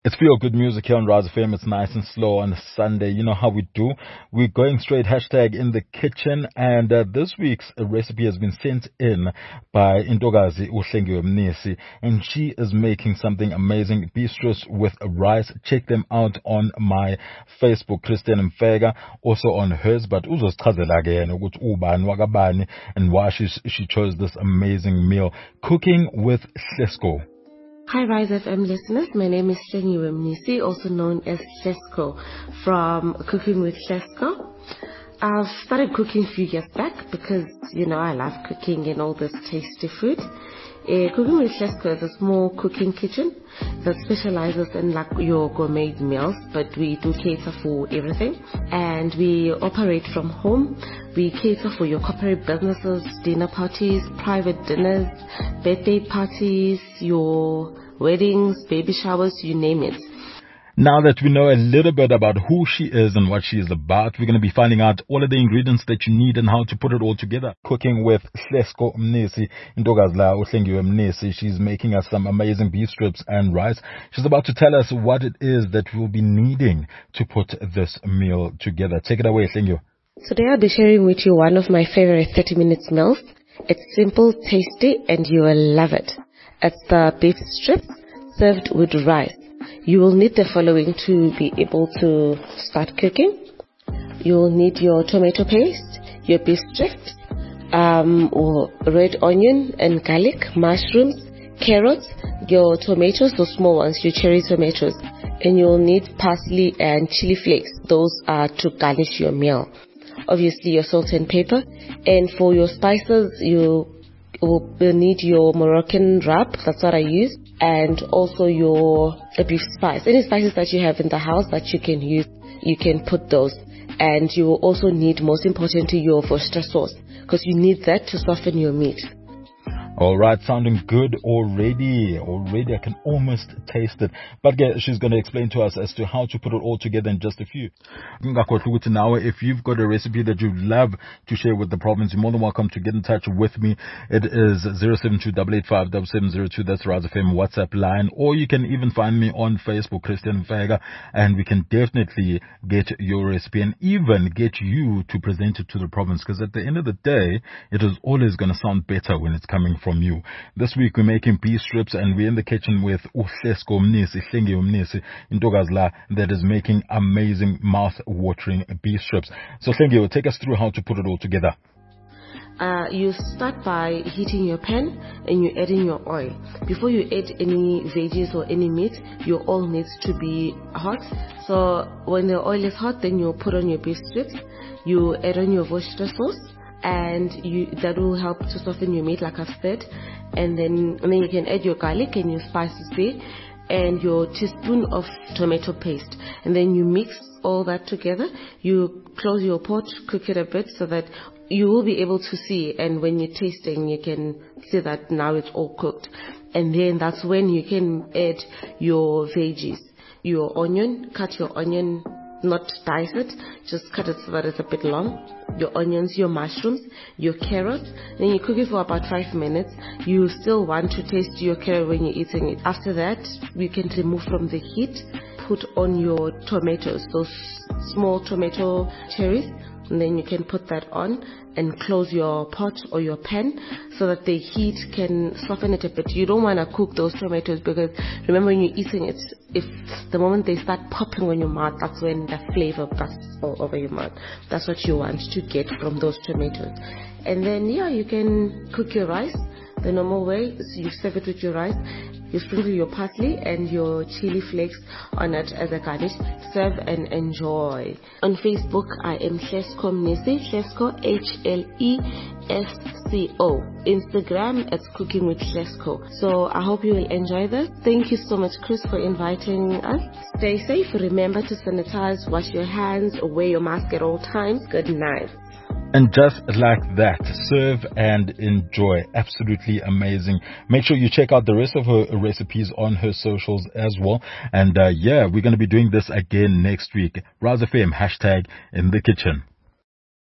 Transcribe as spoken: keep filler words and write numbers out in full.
It's feel good music here on Raz F M. It's nice and slow on a Sunday. You know how we do. We're going straight hashtag in the kitchen. And uh, this week's recipe has been sent in by Intokazi Uhlengiwe Mnisi. And she is making something amazing. Bistros with rice. Check them out on my Facebook, Christian Mfega. Also on hers. But uzosichazela again ukuthi ubani wakabani and why she, she chose this amazing meal. Cooking with Hlesco. Hi Rise F M listeners, my name is Uhlengiwe Mnisi, also known as Hlesco from Cooking with Hlesco. I've started cooking a few years back because, you know, I love cooking and all this tasty food. Uh, Cooking with Hlesco is a small cooking kitchen that specializes in like your gourmet meals, but we do cater for everything. And we operate from home. We cater for your corporate businesses, dinner parties, private dinners, birthday parties, your weddings, baby showers, you name it. Now that we know a little bit about who she is and what she is about, we're going to be finding out all of the ingredients that you need and how to put it all together. Cooking with Hlesco Mnisi, Intokazi Uhlengiwe Mnisi. She's making us some amazing beef strips and rice. She's about to tell us what it is that we'll be needing to put this meal together. Take it away, Uhlengiwe. Today I'll be sharing with you one of my favorite thirty minutes meals. It's simple, tasty, and you will love it. It's the beef strips served with rice. You will need the following to be able to start cooking. You will need your tomato paste, your beef strips, um, or red onion and garlic, mushrooms, carrots, your tomatoes, those small ones, your cherry tomatoes. And you will need parsley and chili flakes. Those are to garnish your meal. Obviously your salt and pepper. And for your spices, you will need your Moroccan rub. That's what I use. And also your beef spice. Any spices that you have in the house that you can use, you can put those. And you will also need, most importantly, your Worcester sauce, because you need that to soften your meat. All right, sounding good already. Already, I can almost taste it. But yeah, she's going to explain to us as to how to put it all together in just a few. Now, if you've got a recipe that you'd love to share with the province, you're more than welcome to get in touch with me. It is zero seven two eight eight five seven seven zero two. That's Raz F M WhatsApp line. Or you can even find me on Facebook, Christian Mfega, and we can definitely get your recipe and even get you to present it to the province. Because at the end of the day, it is always going to sound better when it's coming from you. This week we're making beef strips and we're in the kitchen with Hlesco Mnisi, Uhlengiwe Mnisi, Intokazi that is making amazing mouth-watering beef strips. So Uhlengiwe, take us through how to put it all together. Uh, you start by heating your pan and you add in your oil. Before you add any veggies or any meat, your oil needs to be hot. So when the oil is hot, then you put on your beef strips, you add on your Worcester sauce, and you, that will help to soften your meat, like I've said. And then, and then you can add your garlic and your spices there, and your teaspoon of tomato paste. And then you mix all that together. You close your pot, cook it a bit so that you will be able to see, and when you're tasting, you can see that now it's all cooked. And then that's when you can add your veggies. Your onion, cut your onion, not dice it, just cut it so that it's a bit long. Your onions, your mushrooms, your carrot. Then you cook it for about five minutes. You still want to taste your carrot when you're eating it. After that, you can remove from the heat. Put on your tomatoes, those small tomato cherries. And then you can put that on and close your pot or your pan so that the heat can soften it a bit. You don't want to cook those tomatoes because remember when you're eating it, if the moment they start popping on your mouth, that's when the flavor busts all over your mouth. That's what you want to get from those tomatoes. And then yeah, you can cook your rice the normal way. So you serve it with your rice. You sprinkle your parsley and your chili flakes on it as a garnish. Serve and enjoy. On Facebook, I am Hlesco Mnisi, Hlesco, H L E S C O. Instagram, it's Cooking with Hlesco. So I hope you will enjoy this. Thank you so much, Chris, for inviting us. Stay safe. Remember to sanitize, wash your hands, wear your mask at all times. Good night. And just like that, serve and enjoy. Absolutely amazing. Make sure you check out the rest of her recipes on her socials as well. And uh, yeah, we're going to be doing this again next week. Raz F M, hashtag in the kitchen.